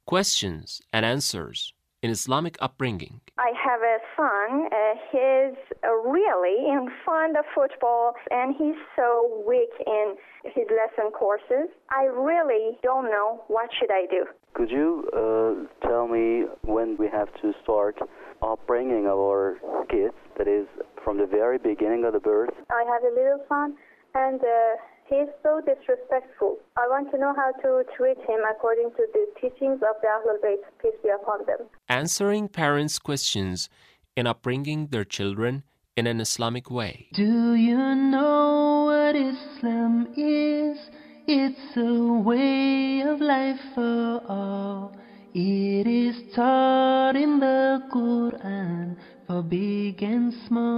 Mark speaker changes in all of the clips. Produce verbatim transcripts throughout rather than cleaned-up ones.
Speaker 1: questions and answers in Islamic upbringing.
Speaker 2: I have a son. Uh, he's uh, really in fond of football, and he's so weak in his lesson courses. I really don't know what should I do.
Speaker 3: Could you uh, tell me when we have to start upbringing our kids, that is, from the very beginning of the birth?
Speaker 2: I have a little son, and uh, he's so disrespectful. I want to know how to treat him according to the teachings of the Ahlul Bayt, peace be upon them.
Speaker 1: Answering parents' questions in upbringing their children in an Islamic way.
Speaker 4: Do you know what Islam is? It's a way of life for all. It is taught in the Quran for big and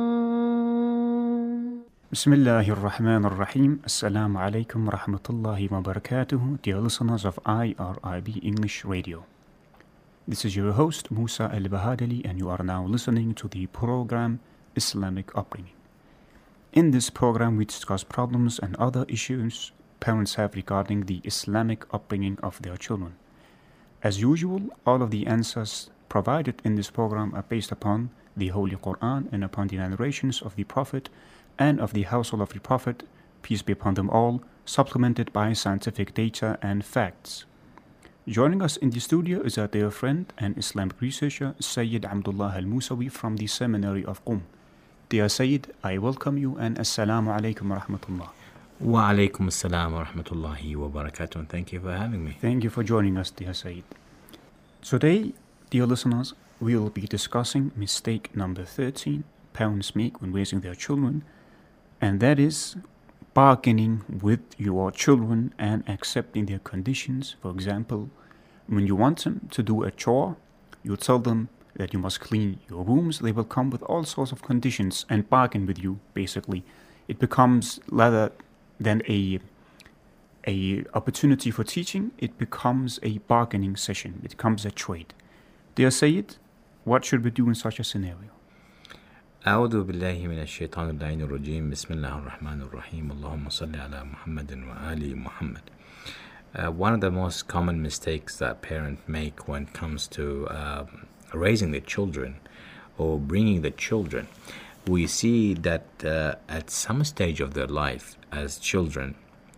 Speaker 4: small.
Speaker 5: Bismillahir Rahmanir Rahim. Assalamu alaikum wa rahmatullahi wa barakatuh. Dear listeners of I R I B English Radio. This is your host Musa Al-Bahadali, and you are now listening to the program Islamic Upbringing. In this program we discuss problems and other issues parents have regarding the Islamic upbringing of their children. As usual, all of the answers provided in this program are based upon the Holy Quran and upon the narrations of the Prophet and of the household of the Prophet, peace be upon them all, supplemented by scientific data and facts. Joining us in the studio is our dear friend and Islamic researcher, Sayyid Abdullah Al-Musawi from the Seminary of Qum. Dear Sayyid, I welcome you and Assalamu alaikum wa rahmatullah.
Speaker 6: Wa alaikum assalam wa rahmatullahi wa barakatuh, and thank you for having me.
Speaker 5: Thank you for joining us, dear Sayyid. Today, dear listeners, we will be discussing mistake number thirteen parents make when raising their children, and that is bargaining with your children and accepting their conditions. For example, when you want them to do a chore, you tell them that you must clean your rooms. They will come with all sorts of conditions and bargain with you, basically. It becomes rather than a a opportunity for teaching, it becomes a bargaining session. It becomes a trade. Dear Sayyid, what should we do in such a scenario?
Speaker 6: أعوذ بالله من الشيطان اللعين الرجيم بسم الله الرحمن الرحيم اللهم صل على محمد وآل محمد. Uh, one of the most common mistakes that parents make when it comes to uh, raising the children or bringing the children, we see that uh, at some stage of their life as children,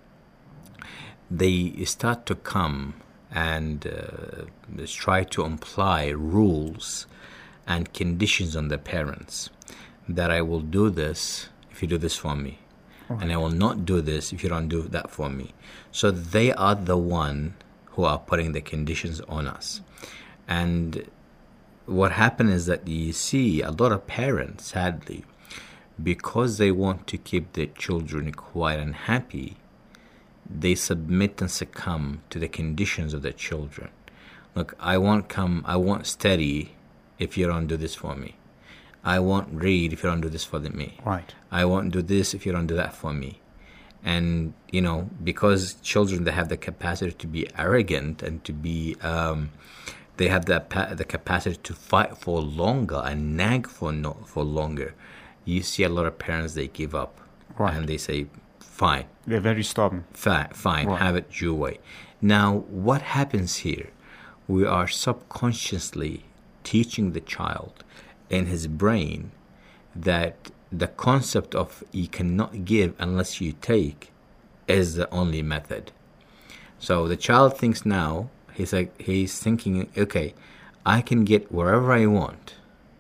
Speaker 6: they start to come and uh, try to apply rules and conditions on the parents, that I will do this if you do this for me, right, and I will not do this if you don't do that for me. So they are the one who are putting the conditions on us. And what happens is that you see a lot of parents, sadly, because they want to keep their children quiet and happy, they submit and succumb to the conditions of their children. Look, I won't come, I won't study if you don't do this for me. I won't read if you don't do this for me.
Speaker 5: Right.
Speaker 6: I won't do this if you don't do that for me. And, you know, because children, they have the capacity to be arrogant and to be, um, they have the, the capacity to fight for longer and nag for no, for longer. You see a lot of parents, they give up.
Speaker 5: Right.
Speaker 6: And they say, fine.
Speaker 5: They're very stubborn.
Speaker 6: Fine, fine,
Speaker 5: right.
Speaker 6: Have it your way. Now, what happens here? We are subconsciously teaching the child in his brain that the concept of you cannot give unless you take is the only method. So the child thinks now, he's like, he's thinking, okay, I can get wherever I want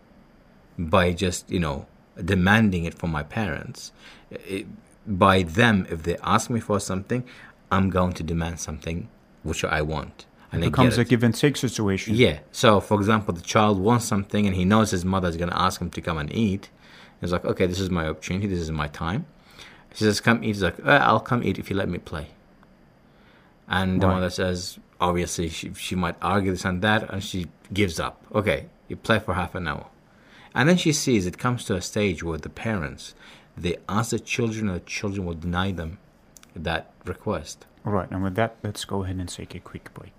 Speaker 6: by just, you know, demanding it from my parents. It, by them, if they ask me for something, I'm going to demand something which I want. And
Speaker 5: it becomes a give and take situation.
Speaker 6: Yeah. So, for example, the child wants something and he knows his mother is going to ask him to come and eat. He's like, okay, this is my opportunity. This is my time. She says, come eat. He's like, well, I'll come eat if you let me play. And the
Speaker 5: right.
Speaker 6: mother says, obviously, she, she might argue this and that, and she gives up. Okay, you play for half an hour. And then she sees it comes to a stage where the parents, they ask the children, and the children will deny them that request.
Speaker 5: All right, and with that, let's go ahead and take a quick break.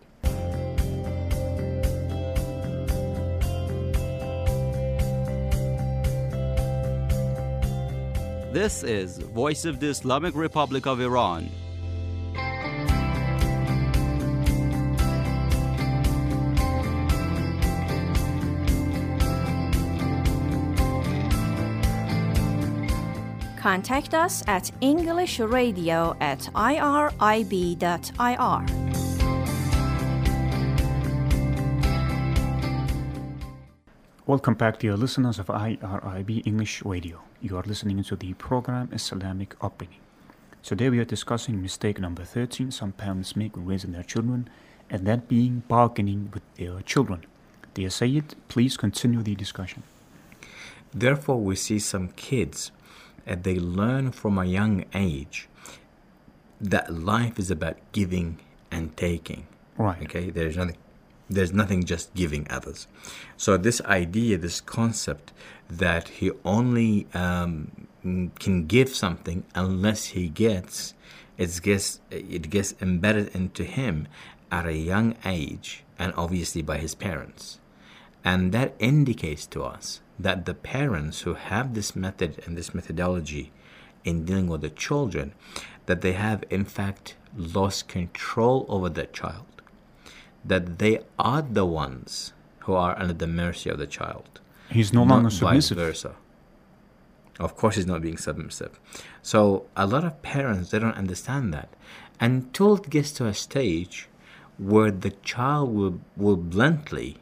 Speaker 7: This is Voice of the Islamic Republic of Iran.
Speaker 8: Contact us at englishradio at irib dot I R.
Speaker 5: Welcome back, dear listeners of I R I B English Radio. You are listening to the program Islamic Upbringing. Today we are discussing mistake number thirteen some parents make when raising their children, and that being bargaining with their children. Dear Sayyid, please continue the discussion.
Speaker 6: Therefore, we see some kids, and they learn from a young age that life is about giving and taking.
Speaker 5: Right.
Speaker 6: Okay, there's nothing, there's nothing just giving others. So this idea, this concept that he only um, can give something unless he gets, it gets, it gets embedded into him at a young age, and obviously by his parents. And that indicates to us that the parents who have this method and this methodology in dealing with the children, that they have in fact lost control over the child, that they are the ones who are under the mercy of the child.
Speaker 5: He's no longer submissive.
Speaker 6: Vice versa. Of course he's not being submissive. So a lot of parents, they don't understand that until it gets to a stage where the child will, will bluntly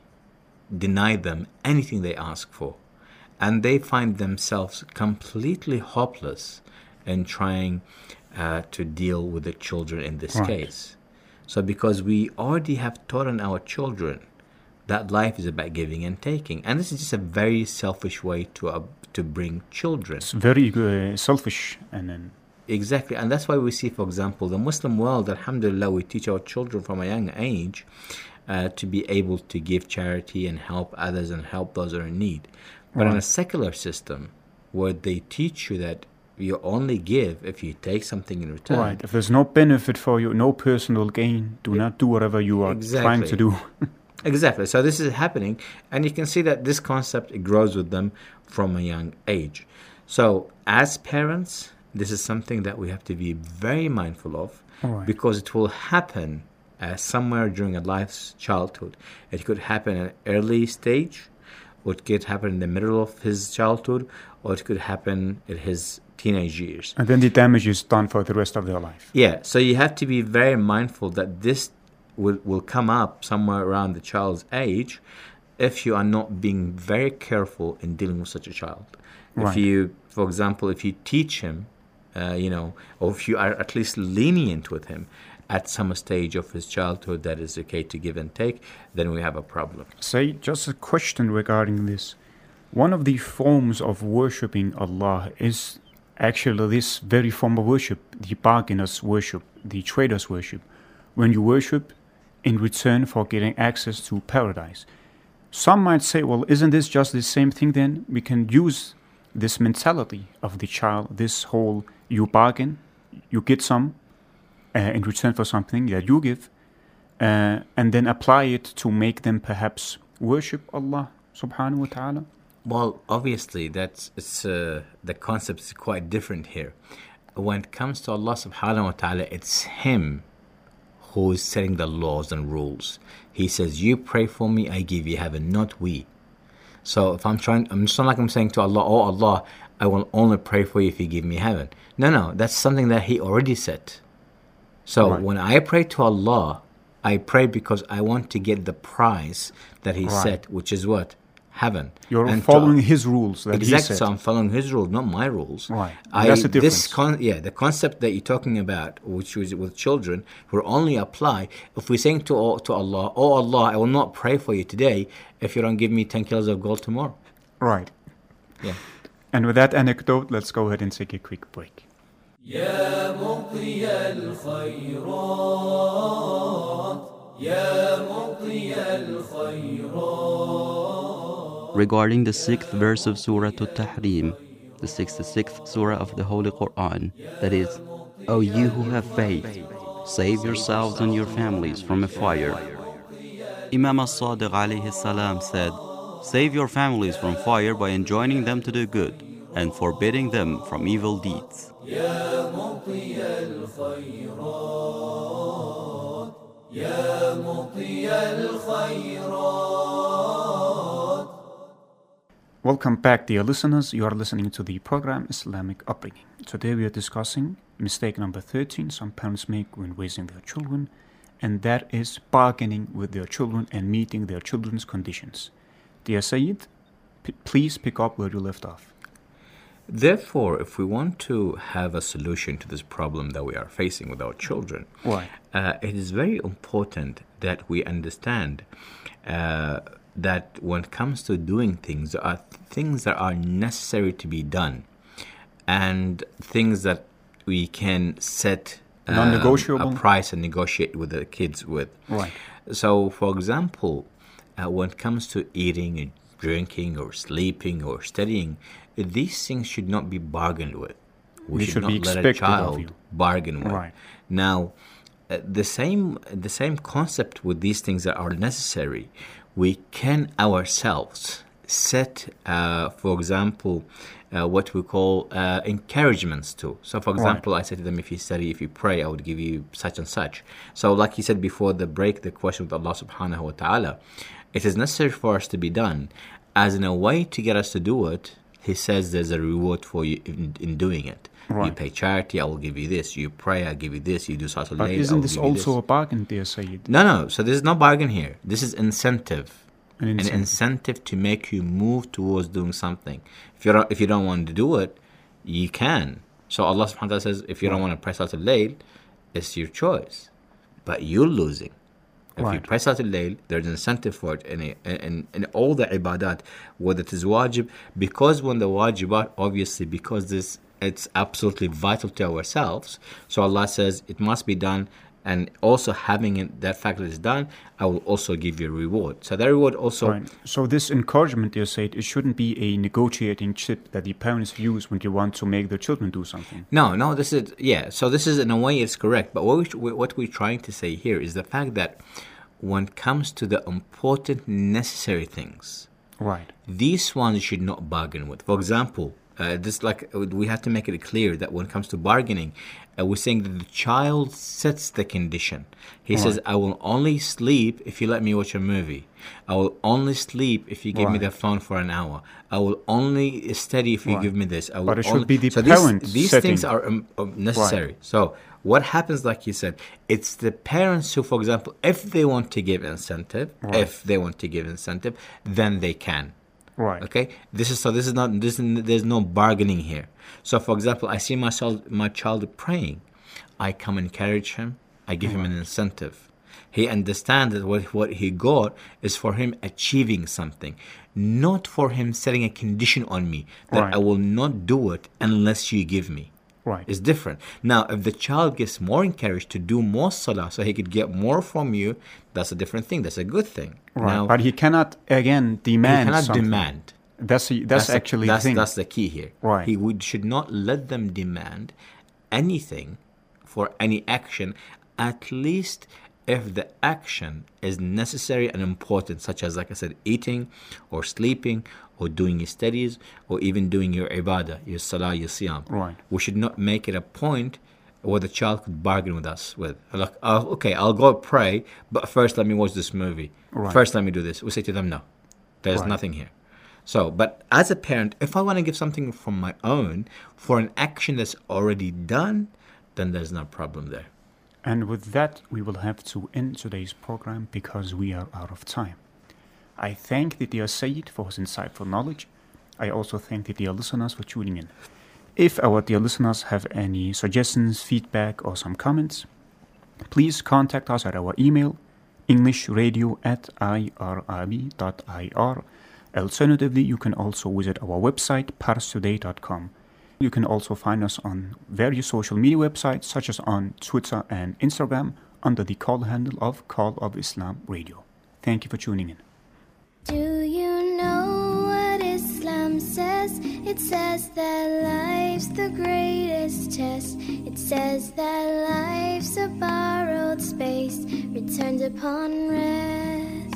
Speaker 6: deny them anything they ask for. And they find themselves completely hopeless in trying uh, to deal with the children in this
Speaker 5: right.
Speaker 6: case. So because we already have taught in our children that life is about giving and taking. And this is just a very selfish way to uh, to bring children.
Speaker 5: It's very uh, selfish. and then
Speaker 6: Exactly. And that's why we see, for example, the Muslim world, alhamdulillah, we teach our children from a young age uh, to be able to give charity and help others and help those who are in need. But
Speaker 5: right.
Speaker 6: in a secular system where they teach you that you only give if you take something in return.
Speaker 5: Right. If there's no benefit for you, no personal gain, do not do whatever you are
Speaker 6: exactly.
Speaker 5: trying to do.
Speaker 6: Exactly. So this is happening, and you can see that this concept, it grows with them from a young age. So as parents, this is something that we have to be very mindful of,
Speaker 5: right.
Speaker 6: because it will happen uh, somewhere during a life's childhood. It could happen at an early stage, or it could happen in the middle of his childhood, or it could happen in his teenage years.
Speaker 5: And then the damage is done for the rest of their life.
Speaker 6: Yeah, so you have to be very mindful that this will, will come up somewhere around the child's age if you are not being very careful in dealing with such a child.
Speaker 5: Right.
Speaker 6: If you, for example, if you teach him, uh, you know, or if you are at least lenient with him at some stage of his childhood that is okay to give and take, then we have a problem.
Speaker 5: Say, just a question regarding this. One of the forms of worshipping Allah is actually this very form of worship, the bargainer's worship, the trader's worship, when you worship in return for getting access to paradise. Some might say, well, isn't this just the same thing then? We can use this mentality of the child, this whole you bargain, you get some uh, in return for something that you give, uh, and then apply it to make them perhaps worship Allah subhanahu wa ta'ala?
Speaker 6: Well, obviously, that's it's uh, the concept is quite different here. When it comes to Allah subhanahu wa ta'ala, it's Him who is setting the laws and rules. He says, you pray for me, I give you heaven, not we. So if I'm trying, I'm just not like I'm saying to Allah, oh Allah, I will only pray for you if you give me heaven. No, no, that's something that He already said. So right. when I pray to Allah, I pray because I want to get the prize that He right. set, which is what? Heaven.
Speaker 5: You're
Speaker 6: and
Speaker 5: following
Speaker 6: to,
Speaker 5: His rules that
Speaker 6: exactly,
Speaker 5: He said.
Speaker 6: So I'm following His rules, not my rules.
Speaker 5: Right.
Speaker 6: I,
Speaker 5: That's the difference.
Speaker 6: This con- yeah, the concept that you're talking about, which is with children, will only apply if we're saying to, to Allah, oh Allah, I will not pray for you today if you don't give me ten kilos of gold tomorrow.
Speaker 5: Right.
Speaker 6: Yeah.
Speaker 5: And with that anecdote, let's go ahead and take a quick break.
Speaker 9: يا مطي الخيرات يا مطي الخيرات.
Speaker 7: Regarding the sixth verse of Surah At-Tahrim, the sixty-sixth Surah of the Holy Quran, that is, O you who have faith, save yourselves and your families from a fire. Imam As-Sadiq alayhi salam said, save your families from fire by enjoining them to do good and forbidding them from evil deeds.
Speaker 9: يا مطي الخيرات يا مطي الخيرات.
Speaker 5: Welcome back, dear listeners. You are listening to the program Islamic Upbringing. Today we are discussing mistake number thirteen some parents make when raising their children, and that is bargaining with their children and meeting their children's conditions. Dear Sayyid, p- please pick up where you left off.
Speaker 6: Therefore, if we want to have a solution to this problem that we are facing with our children,
Speaker 5: Right.
Speaker 6: uh, it is very important that we understand uh, that when it comes to doing things, there are things that are necessary to be done and things that we can set um,
Speaker 5: Non-negotiable.
Speaker 6: a price and negotiate with the kids with.
Speaker 5: Right.
Speaker 6: So, for example, uh, when it comes to eating and drinking or sleeping or studying, these things should not be bargained with. We
Speaker 5: They
Speaker 6: should,
Speaker 5: should
Speaker 6: not
Speaker 5: be
Speaker 6: let a
Speaker 5: expected of
Speaker 6: child
Speaker 5: you.
Speaker 6: bargain with.
Speaker 5: Right.
Speaker 6: Now, uh, the same the same concept with these things that are necessary, we can ourselves set, uh, for example, uh, what we call uh, encouragements to. So, for example, I say to them, if you study, if you pray, I would give you such and such. So, like you said before the break, the question with Allah subhanahu wa ta'ala, it is necessary for us to be done. As in a way to get us to do it, He says there's a reward for you in, in doing it.
Speaker 5: Right.
Speaker 6: You pay charity, I will give you this. You pray, I give you this. You do Salatul
Speaker 5: But
Speaker 6: Layl, I
Speaker 5: isn't
Speaker 6: will
Speaker 5: this
Speaker 6: give you
Speaker 5: also
Speaker 6: this.
Speaker 5: a bargain, dear Sayyid?
Speaker 6: No, no. So this is no bargain here. This is incentive.
Speaker 5: An
Speaker 6: An
Speaker 5: incentive.
Speaker 6: incentive to make you move towards doing something. If you don't, if you don't want to do it, you can. So Allah subhanahu wa ta'ala says, if you don't want to pray Salatul Layl, it's your choice. But you're losing. If you
Speaker 5: Right.
Speaker 6: pray Salatul Layl, there's an incentive for it in, in, in all the ibadat, whether it is wajib, because when the wajibat, obviously, because this it's absolutely vital to ourselves. So Allah says it must be done, and also having it, that fact that it's done, I will also give you a reward. So that reward also...
Speaker 5: Right. So this encouragement, dear Sayyid, it shouldn't be a negotiating chip that the parents use when they want to make their children do something.
Speaker 6: No, no, this is, yeah, so this is, in a way, it's correct. But what, we, what we're trying to say here is the fact that when it comes to the important, necessary things,
Speaker 5: Right.
Speaker 6: these ones you should not bargain with. For example, uh, this like we have to make it clear that when it comes to bargaining, uh, we're saying that the child sets the condition. He
Speaker 5: Right.
Speaker 6: says, I will only sleep if you let me watch a movie. I will only sleep if you give me
Speaker 5: Right.
Speaker 6: the phone for an hour. I will only study if you
Speaker 5: Right.
Speaker 6: give me this. I will
Speaker 5: But it should
Speaker 6: only...
Speaker 5: be the
Speaker 6: so
Speaker 5: parent
Speaker 6: these, these
Speaker 5: setting.
Speaker 6: things are um, um, necessary. So what happens, like you said, it's the parents who, for example, if they want to give incentive,
Speaker 5: Right.
Speaker 6: if they want to give incentive, then they can.
Speaker 5: Right.
Speaker 6: Okay, this is so. This is not. This is, there's no bargaining here. So, for example, I see my child, my child praying. I come encourage him. I give him an incentive. He understands that what what he got is for him achieving something, not for him setting a condition on me that
Speaker 5: Right.
Speaker 6: I will not do it unless you give me.
Speaker 5: Right.
Speaker 6: It's different. Now, if the child gets more encouraged to do more salah so he could get more from you, that's a different thing. That's a good thing.
Speaker 5: Right.
Speaker 6: Now,
Speaker 5: But he cannot, again,
Speaker 6: he
Speaker 5: demand
Speaker 6: cannot
Speaker 5: something.
Speaker 6: demand.
Speaker 5: That's, a, that's,
Speaker 6: the-
Speaker 5: actually
Speaker 6: that's,
Speaker 5: the thing.
Speaker 6: that's the key here.
Speaker 5: Right.
Speaker 6: He would should not let them demand anything for any action, at least if the action is necessary and important, such as, like I said, eating or sleeping or doing your studies or even doing your ibadah, your salah, your siyam.
Speaker 5: Right.
Speaker 6: We should not make it a point where the child could bargain with us with, like, oh, okay, I'll go pray, but first let me watch this movie.
Speaker 5: Right.
Speaker 6: First let me do this. We say to them, no, there's
Speaker 5: Right.
Speaker 6: nothing here. So, but as a parent, if I want to give something from my own for an action that's already done, then there's no problem there.
Speaker 5: And with that, we will have to end today's program because we are out of time. I thank the dear Sayyid for his insightful knowledge. I also thank the dear listeners for tuning in. If our dear listeners have any suggestions, feedback, or some comments, please contact us at our email, englishradio at irib dot ir. Alternatively, you can also visit our website, pars today dot com. You can also find us on various social media websites, such as on Twitter and Instagram, under the call handle of Call of Islam Radio. Thank you for tuning in.
Speaker 10: Do you know what Islam says? It says that life's the greatest test. It says that life's a borrowed space, returned upon rest.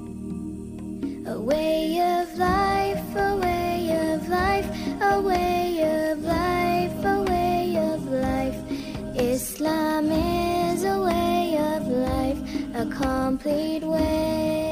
Speaker 10: A way of life, a way of life, a way of life, a way of life. Islam is a way of life, a complete way.